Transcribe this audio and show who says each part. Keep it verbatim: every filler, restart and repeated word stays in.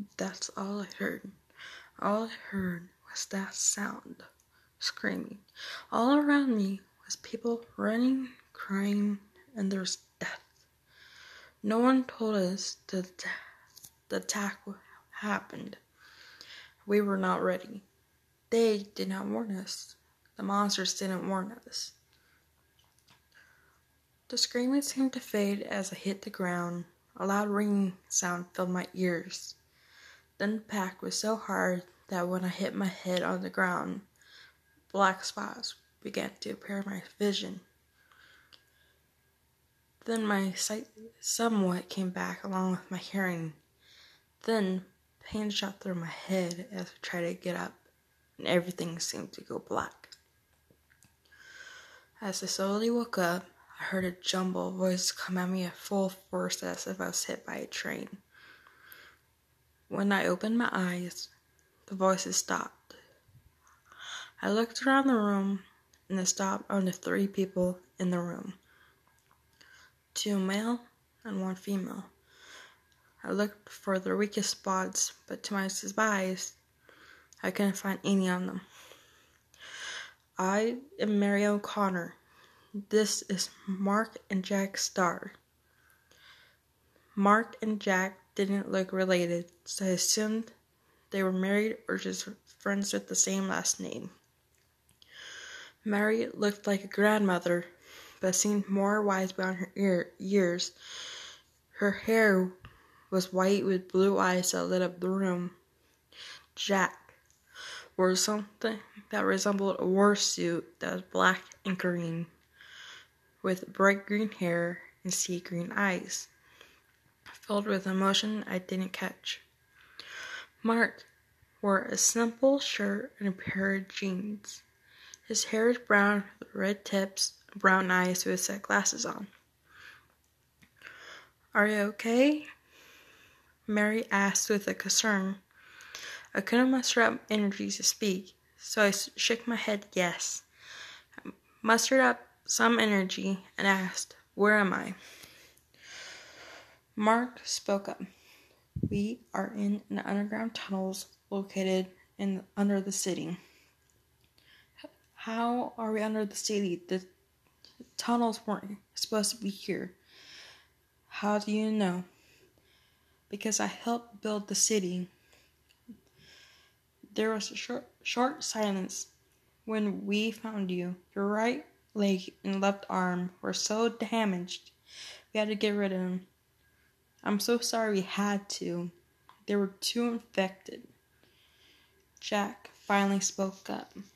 Speaker 1: That's all I heard. All I heard was that sound, screaming. All around me was people running, crying, and there was death. No one told us that the attack happened. We were not ready. They did not warn us. The monsters didn't warn us. The screaming seemed to fade as I hit the ground. A loud ringing sound filled my ears. Then the impact was so hard that when I hit my head on the ground, black spots began to appear in my vision. Then my sight somewhat came back along with my hearing. Then pain shot through my head as I tried to get up, and everything seemed to go black. As I slowly woke up, I heard a jumble of voices come at me at full force as if I was hit by a train. When I opened my eyes, the voices stopped. I looked around the room, and they stopped on the three people in the room. Two male and one female. I looked for the weakest spots, but to my surprise, I couldn't find any on them. I am Mary O'Connor. This is Mark and Jack Starr. Mark and Jack didn't look related, so I assumed they were married or just friends with the same last name. Mary looked like a grandmother, but seemed more wise beyond her ear- years. Her hair was white with blue eyes that lit up the room. Jack wore something that resembled a war suit that was black and green, with bright green hair and sea green eyes, filled with emotion I didn't catch. Mark wore a simple shirt and a pair of jeans. His hair is brown with red tips, brown eyes with set glasses on. "Are you okay?" Mary asked with a concern. I couldn't muster up energy to speak, so I shook my head yes. I mustered up some energy and asked, "Where am I?" Mark spoke up. "We are in an underground tunnels located in under the city." "How are we under the city? The tunnels weren't supposed to be here." "How do you know?" "Because I helped build the city." There was a short, short silence. "When we found you, your right leg and left arm were so damaged, we had to get rid of them." "I'm so sorry we had to. They were too infected." Jack finally spoke up.